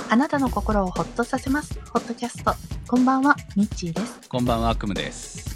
あなたの心をホッとさせます。ホットキャスト。こんばんは、ミッチーです。 こんばんは、アクムです。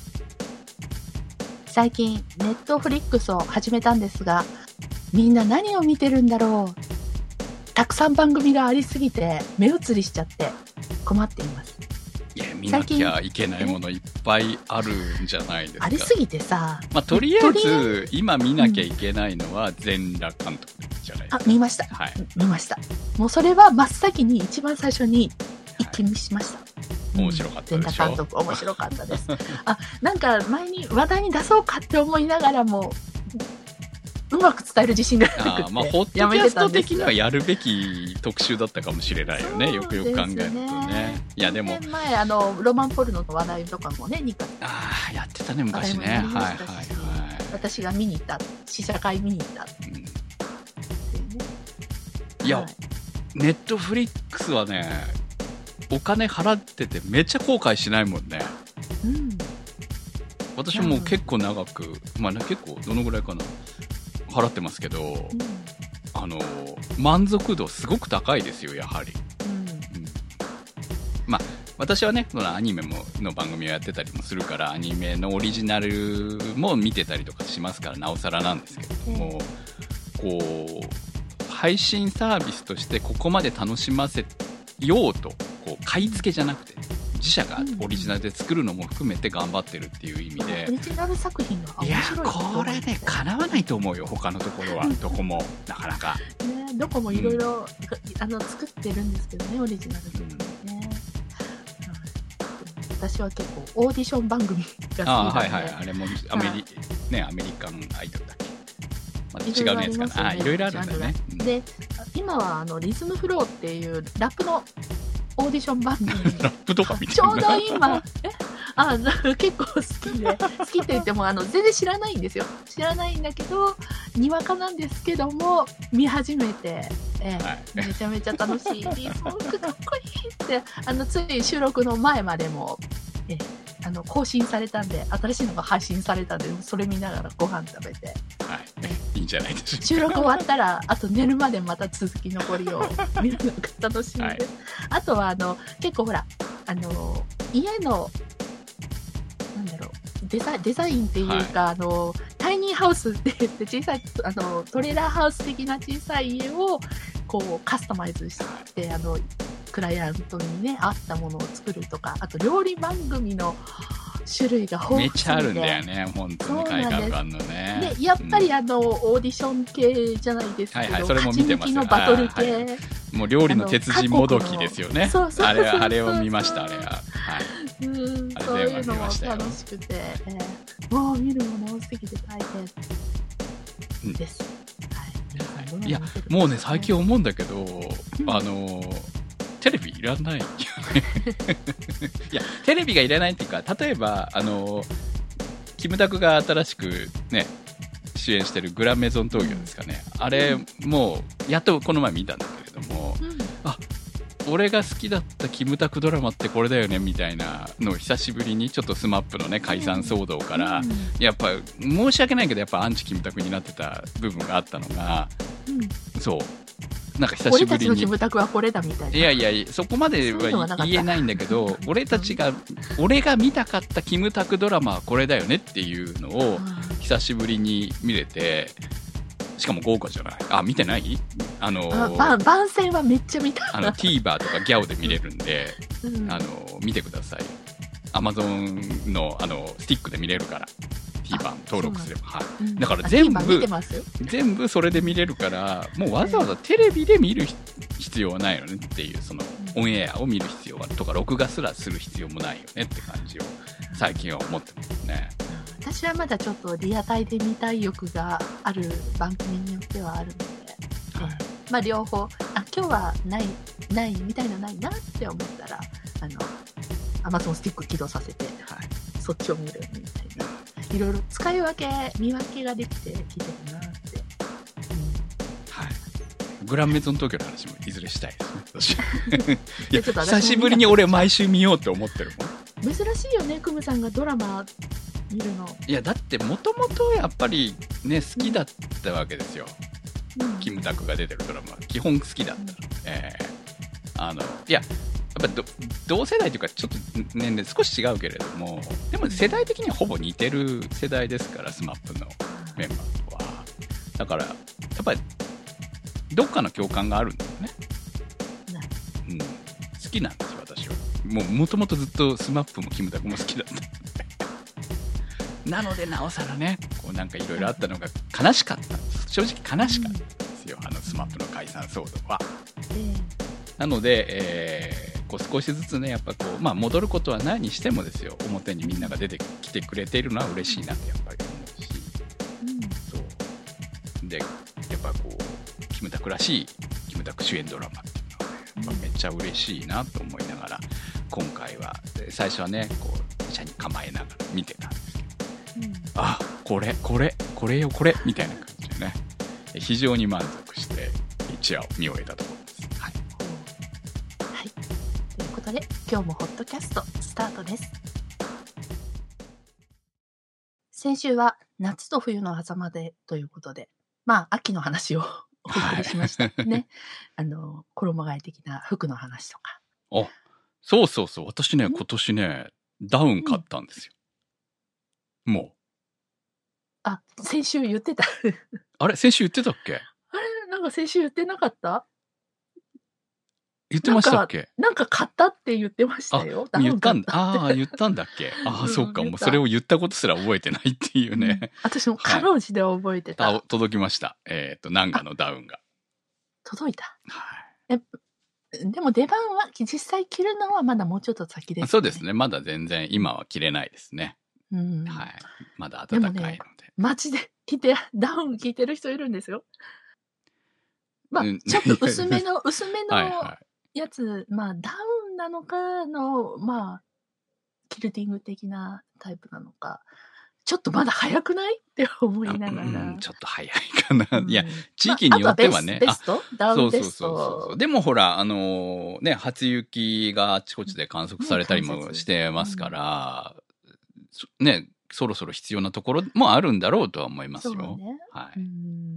最近、ネットフリックスを始めたんですが、みんな何を見てるんだろう。たくさん番組がありすぎて、目移りしちゃって困っています。 いや、見なきゃいけないものいっぱいあるんじゃないですか。 ありすぎてさ。 まあ、とりあえず、今見なきゃいけないのは、全裸監督じゃないですか。 あ、見ました。 はい。 見ました。もうそれは真っ先に、一番最初に一気見しました。 面白かったでしょ。 全裸監督、面白かったです。あ、なんか前に話題に出そうかって思いながらも、うまく伝える自信がなくて、 まあ、ホットキャスト的にはやるべき特集だったかもしれないよね。よくよく考えるとね。いや、でも。 年前、ロマンポルノの話題とかもね、2回。 やってたね、昔ね。はいはいはい。 私が見に行った、試写会見に行った。 いや、ネットフリックスはね、お金払っててめっちゃ後悔しないもんね。 うん。 私も結構長く、まあね、結構どのぐらいかな。払ってますけど、満足度すごく高いですよ、やはり。まあ、私はね、アニメの番組をやってたりもするから、アニメのオリジナルも見てたりとかしますから、なおさらなんですけども、こう、配信サービスとしてここまで楽しませようと、こう、買い付けじゃなくて、自社がオリジナルで作るのも含めて頑張ってるっていう意味で、 オリジナル作品が面白い。 いや、これね、叶わないと思うよ、他のところは。どこも、なかなか。 ね、どこもいろいろ作ってるんですけどね、オリジナル作品ね。私は結構オーディション番組が好きなので。 はいはい。あれもアメリカンアイドルだっけ。また違うやつかな。いろいろあるんだね。 で、今はリズムフローっていうラップのオーディション番組ラップとか見てるちょうど今結構好きで、好きって言っても全然知らないんですよ。知らないんだけど、にわかなんですけども、見始めて、めちゃめちゃ楽しい。すごくかっこいいって、つい収録の前までも、更新されたんで、新しいのが配信されたんで、それ見ながらご飯食べて。 はい。いいんじゃないでしょうか。 収録終わったら、あと寝るまでまた続き残りを見るのが楽しみです。あとは、結構ほら、家の、なんだろう、デザインっていうか、タイニーハウスって言って小さい、トレーラーハウス的な小さい家を、こう、カスタマイズして、クライアントにね、合ったものを作るとか、あと料理番組の種類が豊富で。 めっちゃあるんだよね、本当に海外版のね。 で、やっぱりオーディション系じゃないですけど、 それも見てますよ。 のバトル系。 もう料理の鉄人もどきですよね。 そうあれを見ました、あれは。はい。 そういうのも楽しくて、もう見るもの多すぎて大変です。 いや、もうね、最近思うんだけど、テレビいらない。いや、テレビがいらないっていうか、例えば、キムタクが新しくね、主演してるグランメゾン東京ですかね。あれ、もう、やっとこの前見たんだけれども、俺が好きだったキムタクドラマってこれだよねみたいなのを久しぶりにちょっとスマップのね解散騒動から、やっぱ申し訳ないけどやっぱアンチキムタクになってた部分があったのが、そうなんか久しぶりに俺たちのキムタクはこれだみたいな。 いやそこまでは言えないんだけど、俺が見たかったキムタクドラマはこれだよねっていうのを久しぶりに見れて、しかも豪華じゃない。見てない？ 番宣はめっちゃ見た。 TVer とかギャオで見れるんで、見てください。Amazon のスティックで見れるから。TVer 登録すれば。はい。だから全部それで見れるから、もうわざわざテレビで見る必要はないよねっていう、そのオンエアを見る必要はとか、録画すらする必要もないよねって感じを最近は思ってますね。 私はまだちょっとリアタイで見たい欲がある番組によってはあるので、まあ両方、今日はないみたいなないなって思ったら、Amazon スティック起動させて、そっちを見るみたいな。いろいろ見分けができてきてるなって。 グランメゾン東京の話もいずれしたいですね、私。いや、久しぶりに俺毎週見ようって思ってるもん。 珍しいよね、クムさんがドラマ見るの。 いや、だってもともとやっぱりね、好きだったわけですよ。キムタクが出てるドラマ。基本好きだった。 いや、やっぱ同世代というか、ちょっと年齢少し違うけれども、でも世代的にはほぼ似てる世代ですから、スマップのメンバーとは。だから、やっぱり、どっかの共感があるんだよね。うん。好きなんですよ、私は。もともとずっとスマップもキムタクも好きだった。なので、なおさらね、こうなんかいろいろあったのが悲しかった。正直悲しかったんですよ、スマップの解散騒動は。なので、こう少しずつね、やっぱこう、まあ戻ることはないにしてもですよ、表にみんなが出てきてくれているのは嬉しいなってやっぱり思うし、そうで、やっぱこう、キムタクらしい、キムタク主演ドラマっていうのはね、やっぱめっちゃ嬉しいなと思いながら、今回は、最初はね、こう、車に構えながら見てたんですけど、あ、これみたいな感じでね、非常に満足して一話を見終えたところです。はい。 はい。ということで、今日もホットキャストスタートです。先週は夏と冬の狭間でということで、まあ秋の話をお送りしましたね。衣替え的な服の話とか。 あ、そう。私ね、今年ね、ダウン買ったんですよ。もう。 あ、先週言ってた。 あれ先週言ってたっけ？ あれなんか先週言ってなかった？ 言ってましたっけ？ なんか買ったって言ってましたよ。 言ったんだ。言ったんだっけ？そうか。もうそれを言ったことすら覚えてないっていうね。 私もかろうじで覚えてた。 届きました。ナンガのダウンが。 届いた。 はい。 でも出番は、実際着るのはまだもうちょっと先ですね。 そうですね。まだ全然今は着れないですね。はい。まだ暖かいので。 街でダウン着てる人いるんですよ。まあ、ちょっと薄めのやつ、まあ、ダウンなのかの、まあ、キルティング的なタイプなのか、ちょっとまだ早くないって思いながら。 ちょっと早いかな。いや、地域によってはね。 ベストダウンベスト。 そう。でもほら、ね、初雪があちこちで観測されたりもしてますから、ね、そろそろ必要なところもあるんだろうとは思いますよ。そうね。はい。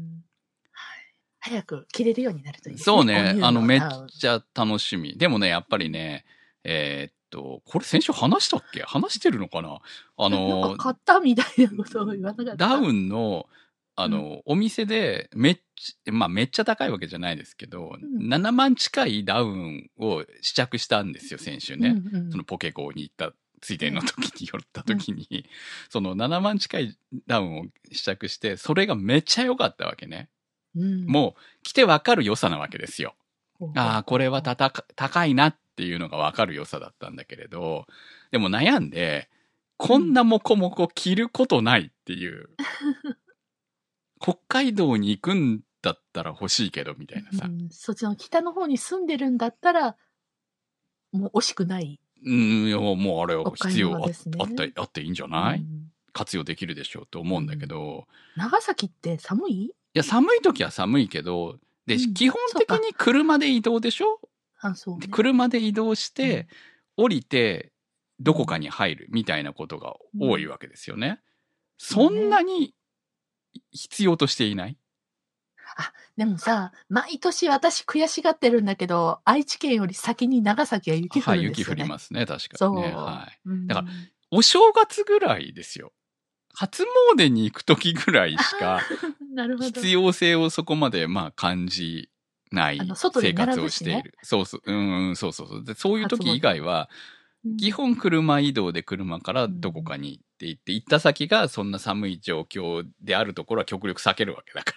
早く着れるようになるといいですね。 そうね。めっちゃ楽しみ。でもね、やっぱりね、これ先週話したっけ？話してるのかな？ なんか買ったみたいなことを言わなかった。 ダウンの、お店でめっちゃ高いわけじゃないですけど、7万近いダウンを試着したんですよ、先週ね。そのポケコに行ったついでの時に寄った時に、その7万近いダウンを試着して、それがめっちゃ良かったわけね。もう着てわかる良さなわけですよ。これは高いなっていうのがわかる良さだったんだけれど、でも悩んで、こんなモコモコ着ることないっていう。北海道に行くんだったら欲しいけど、みたいなさ。 そっちの北の方に住んでるんだったら、もう惜しくない。 いや、もうあれは必要あっていいんじゃない？活用できるでしょうと思うんだけど。 長崎って寒い？ いや、寒い時は寒いけど、で、基本的に車で移動でしょ？ そうね。 車で移動して、降りて、どこかに入るみたいなことが多いわけですよね。そんなに必要としていない？ でもさ、毎年私悔しがってるんだけど、愛知県より先に長崎は雪降るんですよね。 雪降りますね、確かにね。はい。だから、 お正月ぐらいですよ。初詣に行く時ぐらいしか、必要性をそこまで感じない生活をしている。そう。で、そういう時以外は、基本車移動で車からどこかに行ってった先がそんな寒い状況であるところは極力避けるわけだから。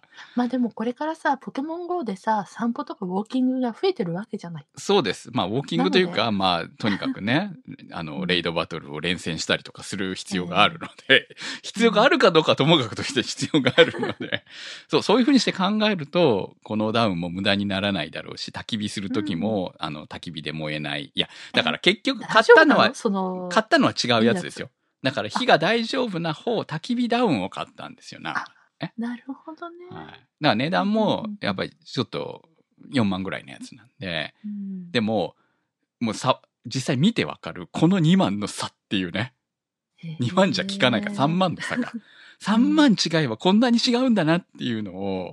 まあでもこれからさ、ポケモン GO でさ、散歩とかウォーキングが増えてるわけじゃない。 そうです。ウォーキングというか、とにかくね、レイドバトルを連戦したりとかする必要があるので、必要があるかどうかともかくとして必要があるので、そういうふうにして考えると、このダウンも無駄にならないだろうし、焚き火する時も、焚き火で燃えない。いや、だから結局買ったのは違うやつですよ。だから火が大丈夫な焚き火ダウンを買ったんですよ。 なるほどね。 はい。だから値段も、やっぱりちょっと4万ぐらいのやつなんで、でもう実際見てわかる、この2万の差っていうね。2万じゃ効かないから3万の差が。3万違いはこんなに違うんだなっていうのを、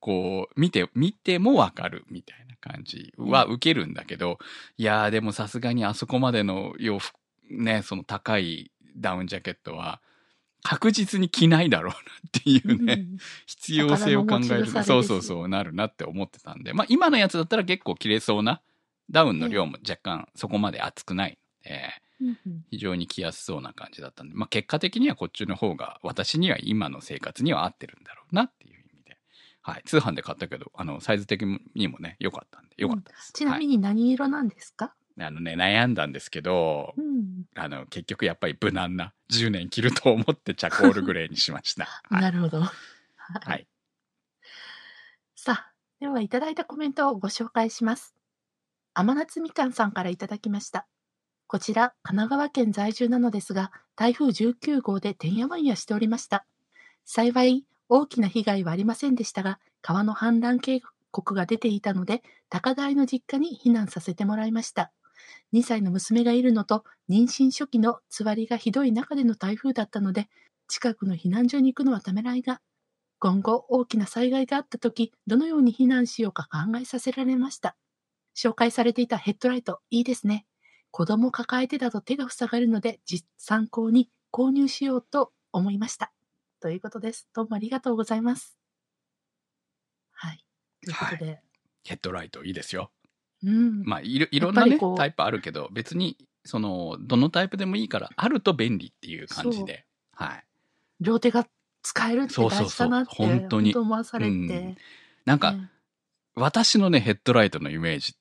こう、見てもわかるみたいな感じは受けるんだけど、いやーでもさすがにあそこまでの洋服、ね、その高いダウンジャケットは、確実に着ないだろうなっていうね、必要性を考えると、そうなるなって思ってたんで、まあ今のやつだったら結構着れそうな、ダウンの量も若干そこまで厚くないので、非常に着やすそうな感じだったんで、まあ結果的にはこっちの方が私には今の生活には合ってるんだろうなっていう意味で、はい、通販で買ったけど、サイズ的にもね、良かったんで、良かったです。 ちなみに何色なんですか？ 悩んだんですけど、結局やっぱり無難な10年着ると思ってチャコールグレーにしました。 はい、なるほど。 はい。 さあ、ではいただいたコメントをご紹介します。甘夏みかんさんからいただきました。こちら、神奈川県在住なのですが、台風19号でてんやわんやしておりました。幸い、大きな被害はありませんでしたが、川の氾濫警告が出ていたので、高台の実家に避難させてもらいました。2歳の娘がいるのと、妊娠初期のつわりがひどい中での台風だったので、近くの避難所に行くのはためらいが、今後大きな災害があったとき、どのように避難しようか考えさせられました。紹介されていたヘッドライト、いいですね。子供抱えてだと手が塞がるので、参考に購入しようと思いました。ということです。どうもありがとうございます。はい。ということで。はい、 ヘッドライトいいですよ。 うん。 まあ、いろんなね、タイプあるけど、別に、どのタイプでもいいから、あると便利っていう感じで。はい。 両手が使えるって大事だなって、本当に思わされて。 なんか、私のね、ヘッドライトのイメージって、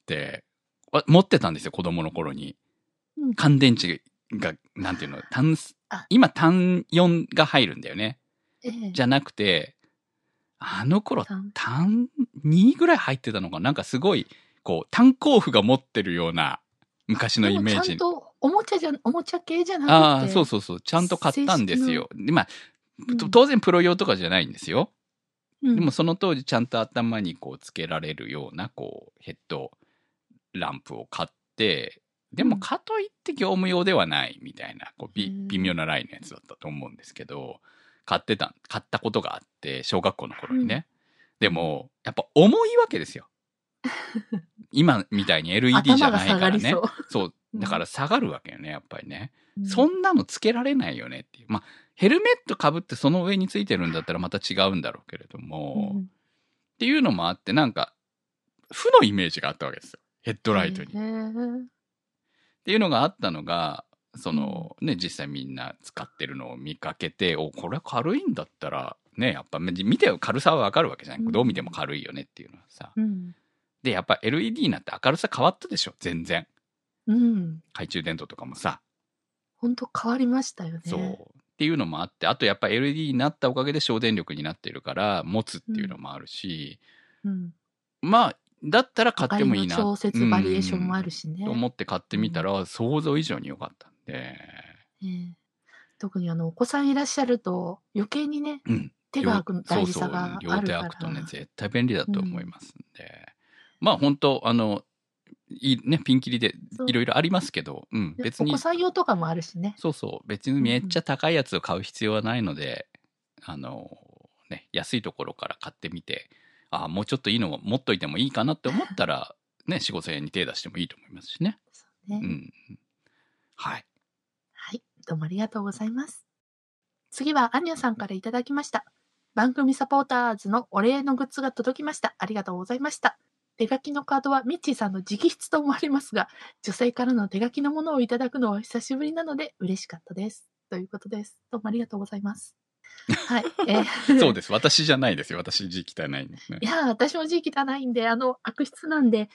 持ってたんですよ、子供の頃に。乾電池が、なんていうの、今単4が入るんだよね。じゃなくて、あの頃、単2ぐらい入ってたのかな。なんかすごい、こう、炭鉱夫が持ってるような、昔のイメージ。 ちゃんと、おもちゃ系じゃなくて。ああ、そう。ちゃんと買ったんですよ。で、まあ、当然プロ用とかじゃないんですよ。でもその当時ちゃんと頭にこうつけられるような、こう、ヘッドランプを買って、でもかといって業務用ではないみたいな、こう微妙なラインのやつだったと思うんですけど、買ったことがあって、小学校の頃にね。でも、やっぱ重いわけですよ。今みたいに LED じゃないからね。そう。だから下がるわけよね、やっぱりね。そんなのつけられないよねっていう。まあ、ヘルメット被ってその上についてるんだったらまた違うんだろうけれども、っていうのもあって、なんか、負のイメージがあったわけですよ。ヘッドライトに。っていうのがあったのが、実際みんな使ってるのを見かけて、これ軽いんだったら、ね、やっぱ見て軽さはわかるわけじゃない。どう見ても軽いよねっていうのはさ。で、やっぱ LED になって明るさ変わったでしょ、全然。懐中電灯とかもさ。 本当変わりましたよね。 そう。っていうのもあって、あとやっぱ LED になったおかげで省電力になってるから、持つっていうのもあるし、まあ、だったら買ってもいいな。 調節バリエーションもあるしね。 と思って買ってみたら、想像以上に良かったんで。 特にお子さんいらっしゃると、余計にね、手が空く大事さがあるから。 両手空くとね、絶対便利だと思いますんで。まあ本当ピンキリでいろいろありますけど、別に。 お子さん用とかもあるしね。 別にめっちゃ高いやつを買う必要はないので、安いところから買ってみて、もうちょっといいのを持っといてもいいかなって思ったら、ね、4、5千円に手出してもいいと思いますしね。 そうね。 はい。 はい。どうもありがとうございます。次はアニャさんからいただきました。番組サポーターズのお礼のグッズが届きました。ありがとうございました。手書きのカードはミッチーさんの直筆と思われますが、女性からの手書きのものをいただくのは久しぶりなので嬉しかったです。ということです。どうもありがとうございます。はい。 そうです。私じゃないですよ。私字汚いんですね。 いや、私も字汚いんで、悪質なんで、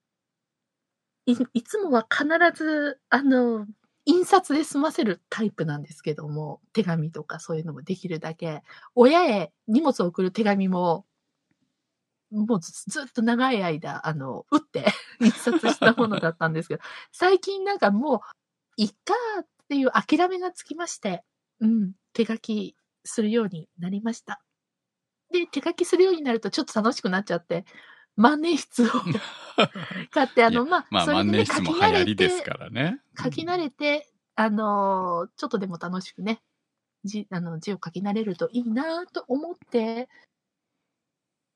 いつもは必ず、印刷で済ませるタイプなんですけども、手紙とかそういうのもできるだけ、親へ荷物を送る手紙も、もうずっと長い間、打って印刷したものだったんですけど、最近なんかもう、いっかっていう諦めがつきまして、手書きするようになりました。で、手書きするようになるとちょっと楽しくなっちゃって、万年筆を買って、それでね、 万年筆も流行りですからね。 書き慣れて、ちょっとでも楽しくね、字を書き慣れるといいなと思って、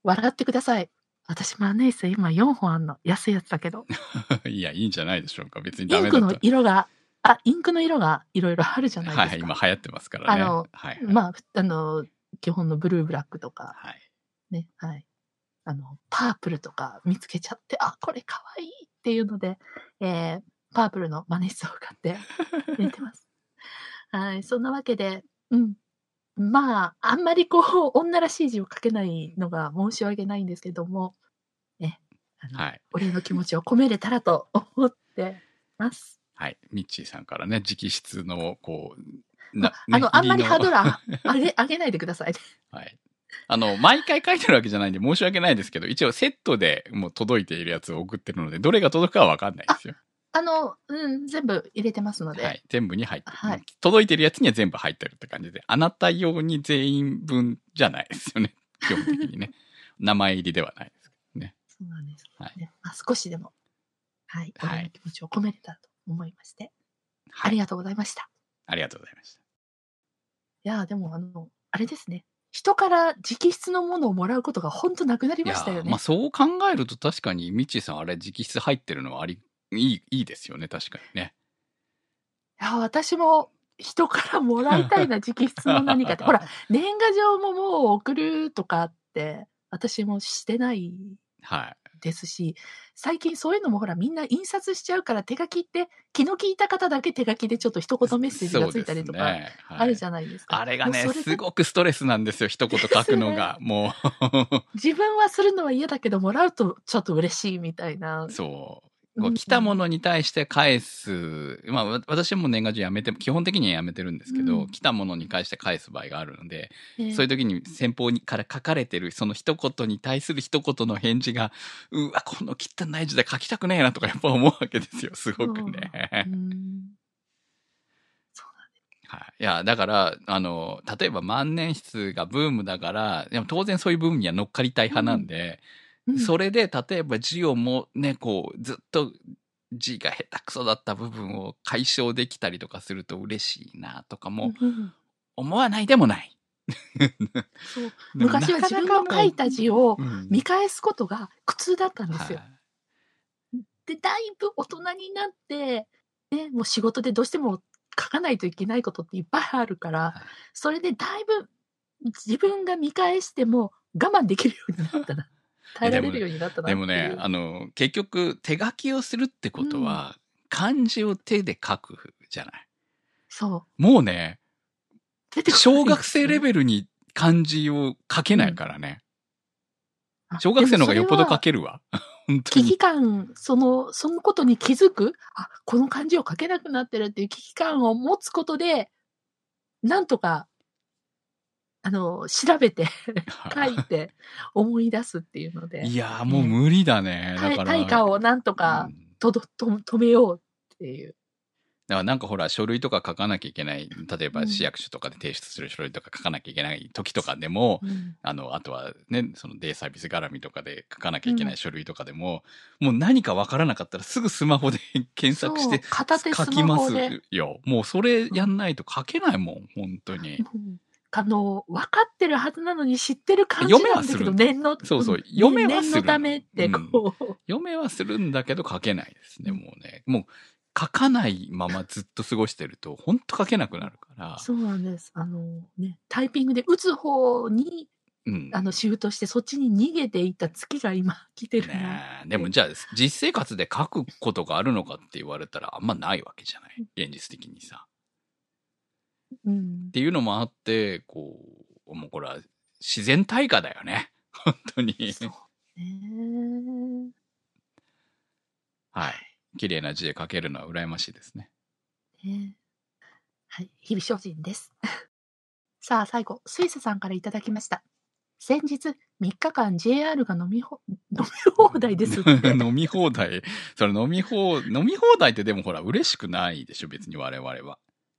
笑ってください。私万年筆今4本あんの。安いやつだけど。 いや、いいんじゃないでしょうか。別にインクのダメだった。 色が、インクの色がいろいろあるじゃないですか。 はい、今流行ってますからね。はい、はい。 まあ、基本のブルーブラックとか、 はい。 ね、はい。パープルとか見つけちゃって、これかわいいっていうので、パープルのマネ筆を買って入れてます。はい。そんなわけで、まあ、あんまり女らしい字を書けないのが申し訳ないんですけども、ね、 はい。 お礼の気持ちを込めれたらと思ってます。 はい。ミッチーさんからね、直筆の、 あんまりハードル上げないでくださいね。 はい。毎回書いてるわけじゃないんで申し訳ないですけど、一応セットでもう届いているやつを送ってるので、どれが届くかはわかんないですよ。 全部入れてますので。 はい。全部に入ってる。 はい。 届いてるやつには全部入ってるって感じで、あなた用に全員分じゃないですよね。基本的にね。名前入りではないですけどね。 そうなんです。 はい。 少しでも、はい。お礼の気持ちを込めれたと思いまして。 はい。 ありがとうございました。 ありがとうございました。 いや、でもあれですね。人から直筆のものをもらうことが本当なくなりましたよね。 まあそう考えると確かにミッチーさんあれ直筆入ってるのはいいですよね、確かにね。 いや、私も人からもらいたいな、直筆の何かって。ほら、年賀状ももう送るとかって、私もしてないですし、最近そういうのもほら、みんな印刷しちゃうから手書きって、気の利いた方だけ手書きでちょっと一言メッセージがついたりとか、あるじゃないですか。 あれがね、すごくストレスなんですよ、一言書くのが。もう。 自分はするのは嫌だけど、もらうとちょっと嬉しいみたいな。 そう。来たものに対して返す。まあ、私も年賀状基本的にはやめてるんですけど、来たものに対して返す場合があるので、そういう時に先方から書かれてるその一言に対する一言の返事が、うわ、この汚い字で書きたくねえなとかやっぱ思うわけですよ、すごくね。はい。いや、だから、例えば万年筆がブームだから、でも当然そういうブームには乗っかりたい派なんで、それで、例えば字をね、ずっと字が下手くそだった部分を解消できたりとかすると嬉しいなとかも思わないでもない。 そう。昔は自分の書いた字を見返すことが苦痛だったんですよ。で、だいぶ大人になって、ね、もう仕事でどうしても書かないといけないことっていっぱいあるから、それでだいぶ自分が見返しても我慢できるようになったな。耐えられるようになったなっていう。 でもね、結局手書きをするってことは、漢字を手で書くじゃない。 そう。 もうね、小学生レベルに漢字を書けないからね。小学生の方がよっぽど書けるわ。本当に。 危機感、そのことに気づく、この漢字を書けなくなってるっていう危機感を持つことで、なんとか、調べて、書いて、思い出すっていうので。 いや、もう無理だね。だから。 対価をなんとか、止めようっていう。 だからなんかほら、書類とか書かなきゃいけない。例えば市役所とかで提出する書類とか書かなきゃいけない時とかでも、あとはね、そのデイサービス絡みとかで書かなきゃいけない書類とかでも、もう何かわからなかったらすぐスマホで検索して書きますよ。もうそれやんないと書けないもん、本当に。 分かってるはずなのに知ってる感じなんだけど、 そうそう、読めはする。 念のためって読めはするんだけど書けないですね、もうね。もう書かないままずっと過ごしてると、ほんと書けなくなるから。 そうなんです。タイピングで打つ方に、シフトしてそっちに逃げていた月が今来てるな。 でもじゃあ、実生活で書くことがあるのかって言われたらあんまないわけじゃない。現実的にさ。っていうのもあって、もうこれは自然大化だよね。本当に。そうね。 はい。綺麗な字で書けるのは羨ましいですね。 はい。日々精進です。さあ、最後、スイスさんからいただきました。先日、3日間 JR が飲み放題ですって。 飲み放題。それ飲み放題ってでもほら、嬉しくないでしょ、別に我々は。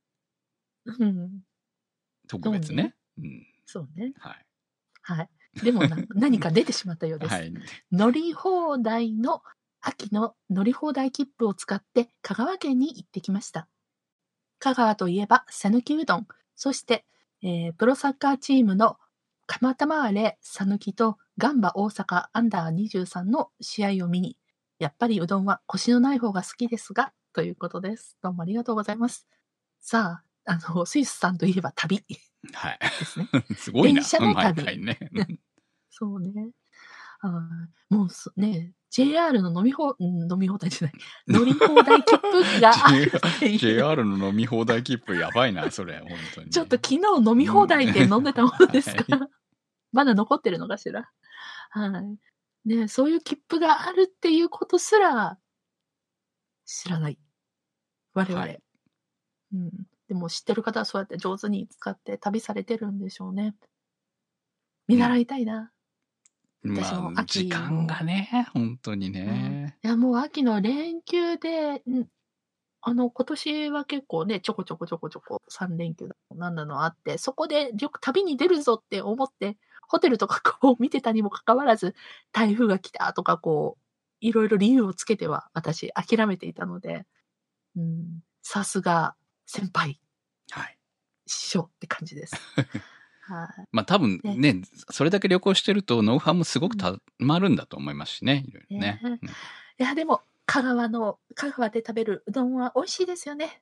特別ね。 そうね。 はい。 はい。でも何か出てしまったようです。はい。乗り放題の秋の乗り放題切符を使って香川県に行ってきました。香川といえば讃岐うどん、そして、プロサッカーチームの蒲田マーレさぬきとガンバ大阪アンダー23の試合を見に、やっぱりうどんはコシのない方が好きですが、ということです。どうもありがとうございます。さあ、スイスさんといえば旅はい。 ですね。 すごいな。 電車の旅毎回ね。 そうね。もうね、JR の飲み放題じゃない、乗り放題切符があるっていう。 JR の飲み放題切符やばいな、それ、本当に。 ちょっと昨日飲み放題って飲んでたものですか、 はい、 まだ残ってるのかしら。はい。ね、そういう切符があるっていうことすら知らない。我々。はい、うん。でも知ってる方はそうやって上手に使って旅されてるんでしょうね。見習いたいな。 私も秋、時間がね、本当にね。 いや、もう秋の連休で、今年は結構ね、ちょこ3連休だなんだのあって、そこで旅に出るぞって思って、ホテルとかこう見てたにもかかわらず、台風が来たとかこう、いろいろ理由をつけては私諦めていたので、さすが先輩。 はい。 師匠って感じです。 はい。まあ多分ね、それだけ旅行してるとノウハウもすごくたまるんだと思いますしね、いろいろね。 いや、でも、香川で食べるうどんは美味しいですよね。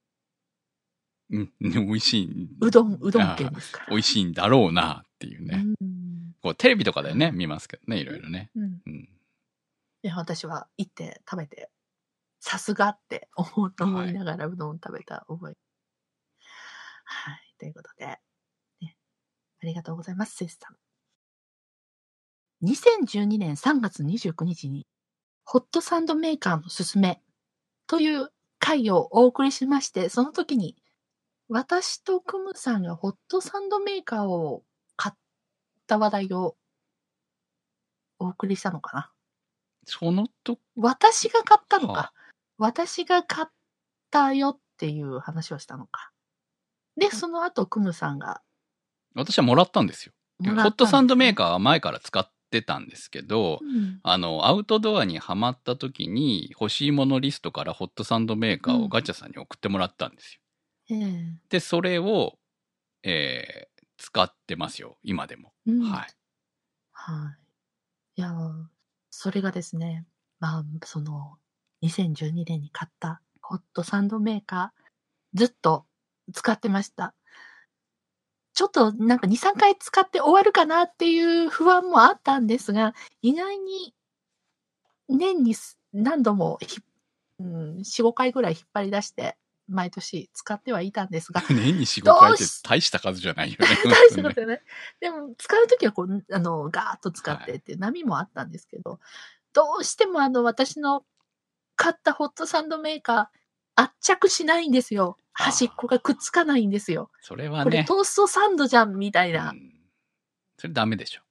美味しい。 うどん県ですから。 美味しいんだろうなっていうね。こうテレビとかでね、見ますけどね、いろいろね。 いや、私は行って食べて、さすがって思いながらうどん食べた覚え。はい。ということで、ね、ありがとうございます、セスさん。2012年3月29日に、ホットサンドメーカーのすすめという回をお送りしまして、その時に、私とクムさんがホットサンドメーカーを買った話題をお送りしたのかな。私が買ったのか。私が買ったよっていう話をしたのか。で、その後、クムさんが。 私はもらったんですよ。ホットサンドメーカーは前から使ってたんですけど、アウトドアにはまった時に欲しいものリストからホットサンドメーカーをガチャさんに送ってもらったんですよ。で、それを、使ってますよ、今でも。はい。 はい。いや、それがですね、2012年に買ったホットサンドメーカー、ずっと使ってました。ちょっとなんか2、3回使って終わるかなっていう不安もあったんですが、意外に年に何度も4、5回ぐらい引っ張り出して、毎年使ってはいたんですが。 年に4、5回って大した数じゃないよね。 大した数じゃない。でも、使うときはガーッと使ってっていう波もあったんですけど、どうしても私の買ったホットサンドメーカー、圧着しないんですよ。端っこがくっつかないんですよ。 それはね。 これトーストサンドじゃん、みたいな。 それダメでしょ。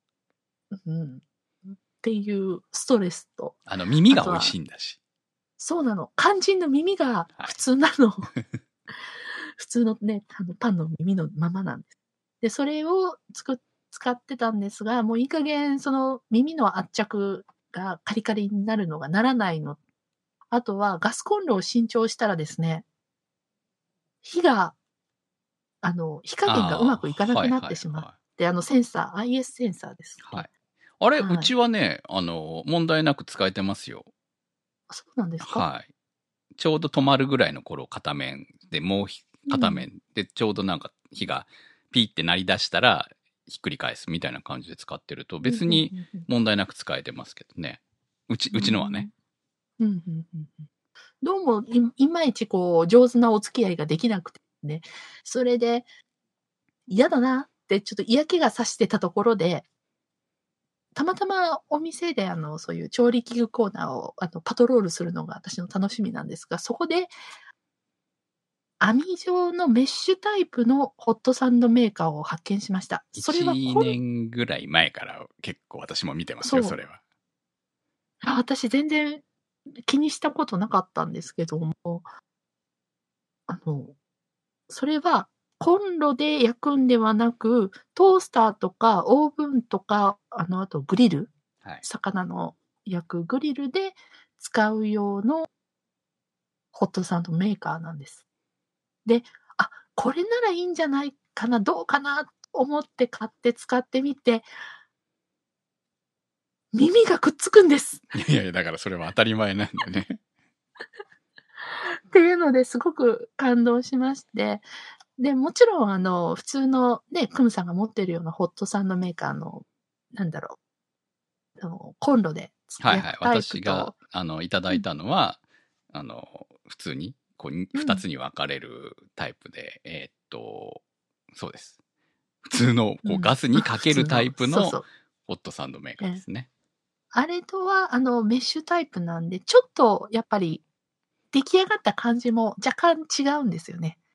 っていうストレスと。 耳が美味しいんだし。 そうなの。肝心の耳が普通なの。普通のね、パンの耳のままなんです。で、それを使ってたんですが、もういい加減、その耳の圧着がカリカリになるのがならないの。あとはガスコンロを新調したらですね、火加減がうまくいかなくなってしまって、センサー、IS センサーです。 はい。あれ、うちはね、問題なく使えてますよ。 そうなんですか？ はい。ちょうど止まるぐらいの頃、片面で、もう片面で、ちょうどなんか火がピーって鳴り出したら、ひっくり返すみたいな感じで使ってると、別に問題なく使えてますけどね。うちのはね。 どうもいまいち上手なお付き合いができなくてね。それで、嫌だなってちょっと嫌気がさしてたところで、たまたまお店でそういう調理器具コーナーをパトロールするのが私の楽しみなんですが、そこで、網状のメッシュタイプのホットサンドメーカーを発見しました。 それは1年ぐらい前から結構私も見てますよ、それは。 私全然気にしたことなかったんですけども、それはコンロで焼くんではなく、トースターとかオーブンとか、あとグリル、魚の焼くグリルで使う用のホットサンドメーカーなんです。で、これならいいんじゃないかな、どうかなっ思って買って使ってみて、耳がくっつくんです。 いやいや、だからそれは当たり前なんでね。 っていうのですごく感動しまして、で、もちろん普通のね、クムさんが持ってるようなホットサンドメーカーの、なんだろコンロではいはい。 焼くタイプ私がと、 いただいたのは、普通にこう2つに分かれるタイプで、そうです。普通のこうガスにかけるタイプのそうそう。 ホットサンドメーカーですね。 あれとはメッシュタイプなんで、ちょっとやっぱり出来上がった感じも若干違うんですよね。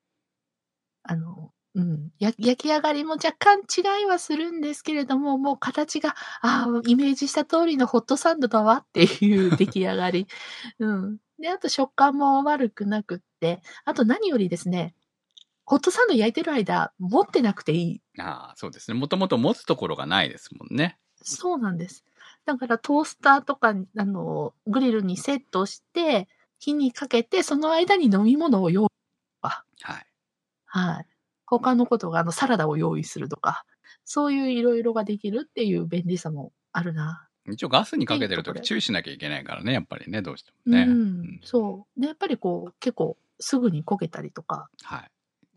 焼き上がりも若干違いはするんですけれども、もう形が、イメージした通りのホットサンドだわっていう出来上がり。で、あと食感も悪くなくって、あと何よりですね、ホットサンド焼いてる間、持ってなくていい。 ああ、そうですね。もともと持つところがないですもんね。 そうなんです。だからトースターとか、グリルにセットして、火にかけて、その間に飲み物を用意とか。 はい。 はい。他のことが、サラダを用意するとか、そういういろいろができるっていう便利さもあるな。 一応ガスにかけてるとき注意しなきゃいけないからね、やっぱりね、どうしてもね。 そう。で、やっぱり結構すぐに焦げたりとか。 はい。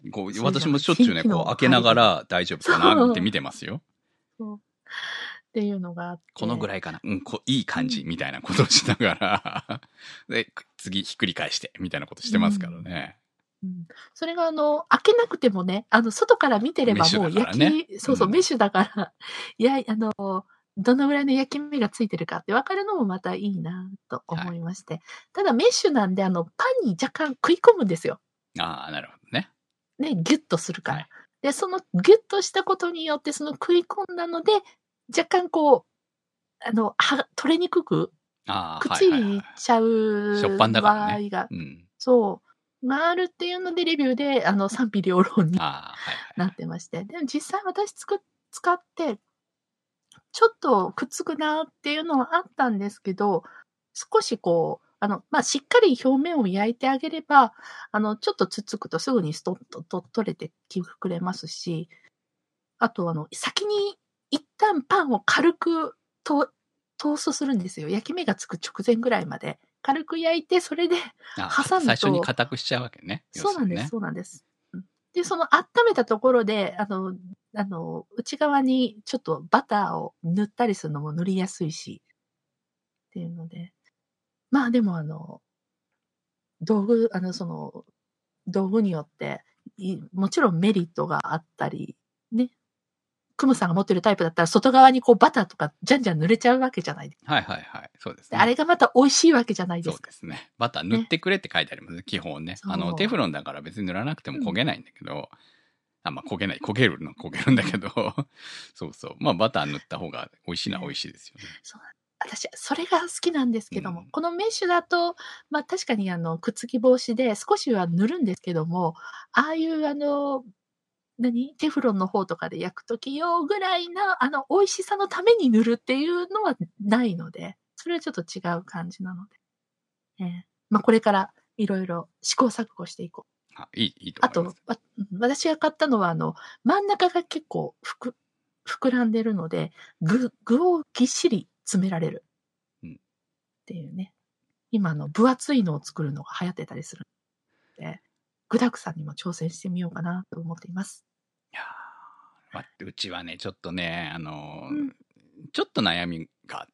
私もしょっちゅうね、開けながら大丈夫かなって見てますよ。 そう。っていうのがあって。 このぐらいかな。いい感じみたいなことをしながらで、次ひっくり返して、みたいなことしてますからね。 それが開けなくてもね、外から見てればもう焼き、そうそう、メッシュだから、どのぐらいの焼き目がついてるかって分かるのもまたいいなと思いまして。ただメッシュなんでパンに若干食い込むんですよ。 ああ、なるほどね。 ね、ギュッとするから。で、そのギュッとしたことによって、その食い込んだので、若干取れにくく、口にいっちゃうしょっぱんだからね。 そう。があるっていうので、レビューで、賛否両論になってまして。でも実際私使って、ちょっとくっつくなっていうのはあったんですけど、少ししっかり表面を焼いてあげれば、ちょっとつっつくとすぐにストッと取れてくれますし、あと先に一旦パンを軽くトーストするんですよ。焼き目がつく直前ぐらいまで。軽く焼いて、それで挟むと。 最初に硬くしちゃうわけね。 そうなんです、そうなんです。で、その温めたところで、内側にちょっとバターを塗ったりするのも塗りやすいし、っていうので。まあでも道具によって、もちろんメリットがあったり、ね。クムさんが持ってるタイプだったら、外側にバターとかじゃんじゃん塗れちゃうわけじゃないですか。はいはいはい。そうですね。 あれがまた美味しいわけじゃないですか。 そうですね。バター塗ってくれって書いてありますね、基本ね。テフロンだから別に塗らなくても焦げないんだけど、焦げるんだけど、そうそう。まあバター塗った方が美味しいのは美味しいですよね。 そう。私、それが好きなんですけども、このメッシュだと、まあ確かにくっつき防止で少しは塗るんですけども、ああいうテフロンの方とかで焼くとき用ぐらいな、美味しさのために塗るっていうのはないので、それはちょっと違う感じなので。まあこれからいろいろ試行錯誤していこう。 いいと思います。 あと、私が買ったのは真ん中が結構膨らんでるので、具をぎっしり詰められる。っていうね。今分厚いのを作るのが流行ってたりするので、具沢山にも挑戦してみようかなと思っています。 いやー、うちはね、ちょっとね、ちょっと悩みがあって、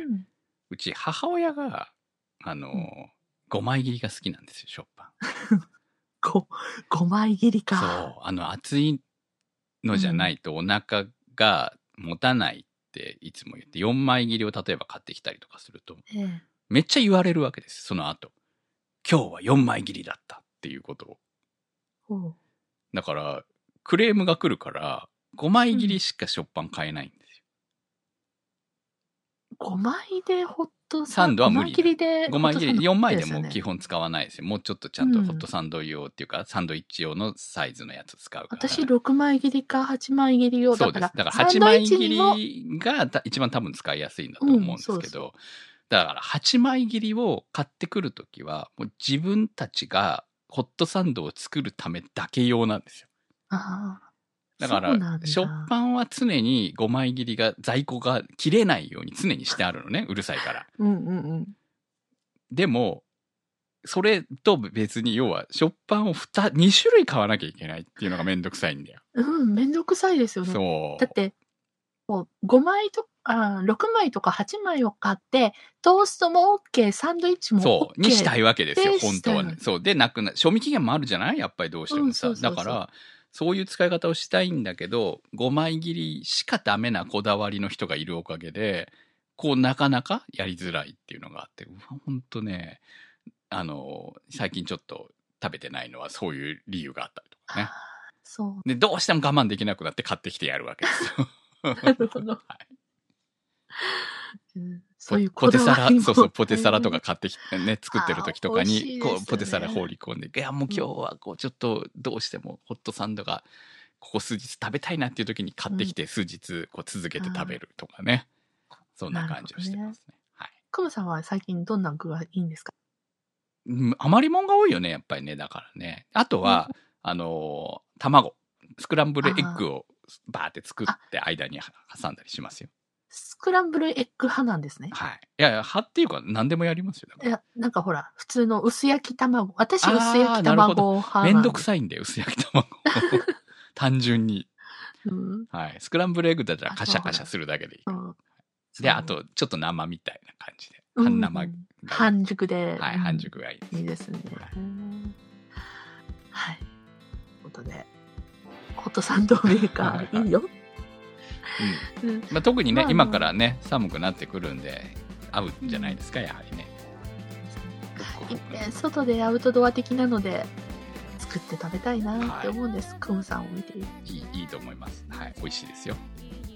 うち母親が、5枚切りが好きなんですよ、食パン。 5枚切りか。 そう、熱いのじゃないとお腹が持たないっていつも言って、4枚切りを例えば買ってきたりとかすると、めっちゃ言われるわけです、その後。今日は4枚切りだったっていうことを。だから、クレームが来るから、5枚切りしか食パン買えないんですよ。 5枚でホットサンドは無理。 5枚切りで。 5枚切り、4枚でも基本使わないですよ。もうちょっとちゃんとホットサンド用っていうか、サンドイッチ用のサイズのやつ使うから。 私6枚切りか8枚切り用だから。 そうです。だから8枚切りが一番多分使いやすいんだと思うんですけど、だから8枚切りを買ってくるときは、もう自分たちがホットサンドを作るためだけ用なんですよ。 だから食パンは常に5枚切りが在庫が切れないように常にしてあるのね、うるさいから。でもそれと別に要は食パンを2種類買わなきゃいけないっていうのがめんどくさいんだよ。 めんどくさいですよね。 そうだってもう5枚と6枚とか8枚を買ってトーストも OK サンドイッチも OK そうにしたいわけですよ本当はね。そうで賞味期限もあるじゃない、やっぱりどうしてもさ、だからそういう使い方をしたいんだけど5枚切りしかダメなこだわりの人がいるおかげでこうなかなかやりづらいっていうのがあって、本当ね最近ちょっと食べてないのはそういう理由があったりとかね。 そうでどうしても我慢できなくなって買ってきてやるわけですよ。 なるほど。はい。そういうポテサラ、そうポテサラとか買ってきてね、作ってる時とかに、こうポテサラ放り込んで、いやもう今日はこうちょっとどうしてもホットサンドがここ数日食べたいなっていう時に買ってきて数日こう続けて食べるとかね、そんな感じをしてますね。はい。 クムさんは最近どんな具がいいんですか？ 余りもんが多いよね、やっぱりね。だからね。あとは、卵、スクランブルエッグをバーって作って間に挟んだりしますよ。 スクランブルエッグ派なんですね。 はい。いやいや、派っていうか何でもやりますよ。 いや、なんかほら、普通の薄焼き卵。私、薄焼き卵派めんどくさいんだよ、薄焼き卵。単純に。はい。スクランブルエッグだったらカシャカシャするだけでいい。で、あと、ちょっと生みたいな感じで。半生。 半熟で。 はい、半熟がいい。 いいですね。はい。ということで、ホットサンドメーカーいいよ。 特にね、今からね寒くなってくるんで合うんじゃないですか、やはりね。 外でアウトドア的なので作って食べたいなって思うんです。クムさんを見ていいと思います。はい、美味しいですよ。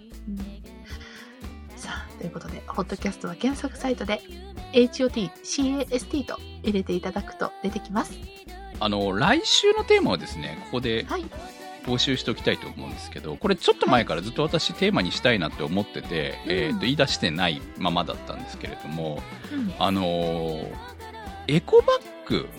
さあ、ということでホットキャストは検索サイトで HOTCAST と入れていただくと出てきます。 来週のテーマはですね、ここで募集しておきたいと思うんですけど、これちょっと前からずっと私テーマにしたいなって思ってて、言い出してないままだったんですけれども、エコバッグ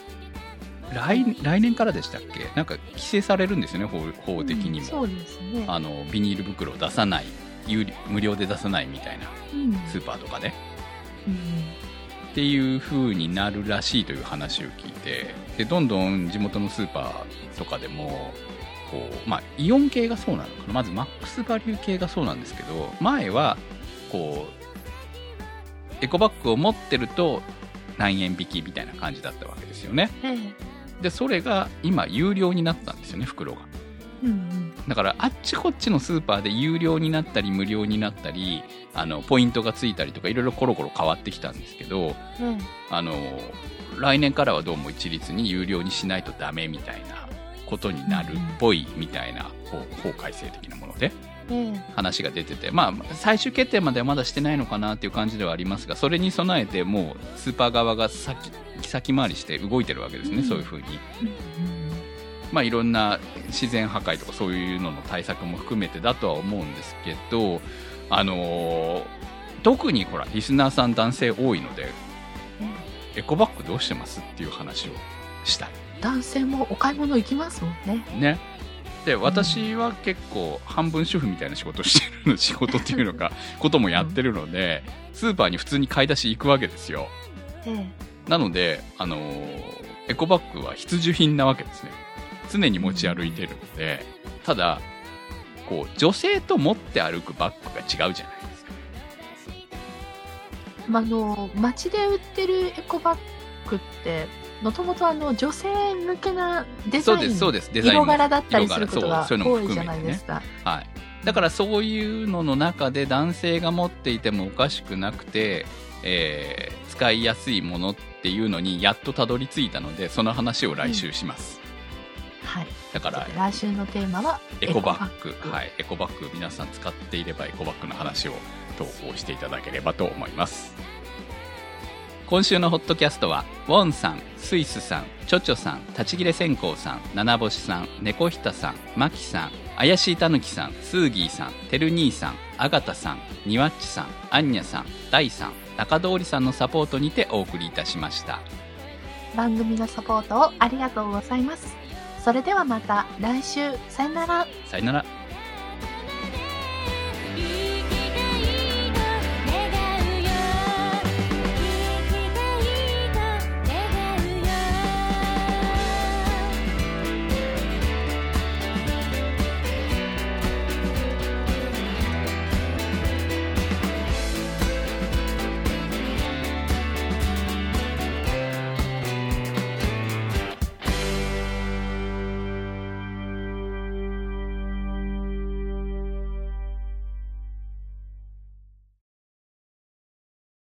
来年からでしたっけ、なんか規制されるんですよね、法的にも。 そうですね。 ビニール袋を出さない、無料で出さないみたいな、スーパーとかで、っていう風になるらしいという話を聞いて、でどんどん地元のスーパーとかでもこう、イオン系がそうなのかな、まずマックスバリュー系がそうなんですけど、前はこうエコバッグを持ってると何円引きみたいな感じだったわけですよね。でそれが今有料になったんですよね、袋が。だからあっちこっちのスーパーで有料になったり無料になったり、ポイントがついたりとかいろいろコロコロ変わってきたんですけど、来年からはどうも一律に有料にしないとダメみたいなことになるっぽいみたいな法改正的なもので話が出てて、最終決定まではまだしてないのかなっていう感じではありますが、それに備えてもうスーパー側が先回りして動いてるわけですね、そういう風に。いろんな自然破壊とかそういうのの対策も含めてだとは思うんですけど、特にほらリスナーさん男性多いので、エコバッグどうしてますっていう話をしたい。 男性もお買い物行きますもんね。 で私は結構半分主婦みたいな仕事してるの、仕事っていうのかこともやってるので、スーパーに普通に買い出し行くわけですよ。なのでエコバッグは必需品なわけですね。常に持ち歩いてるので、ただこう女性と持って歩くバッグが違うじゃないですか。 街で売ってるエコバッグってもともと女性向けなデザイン、色柄だったりすることが多いじゃないですか。 はい。だからそういうのの中で男性が持っていてもおかしくなくて、使いやすいものっていうのにやっとたどり着いたので、その話を来週します。 はい。 だから来週のテーマはエコバッグ。はい。エコバッグ皆さん使っていればエコバッグの話を投稿していただければと思います。今週のホットキャストはウォンさん、スイスさん、チョチョさん、立ち切れ線香さん、七星さん、猫ひたさん、マキさん、怪しいたぬきさん、スーギーさん、てる兄さん、あがたさん、にわっちさん、あんにゃさん、ダイさん、中通りさんのサポートにてお送りいたしました。 番組のサポートをありがとうございます。 それではまた来週、さよなら。 さよなら。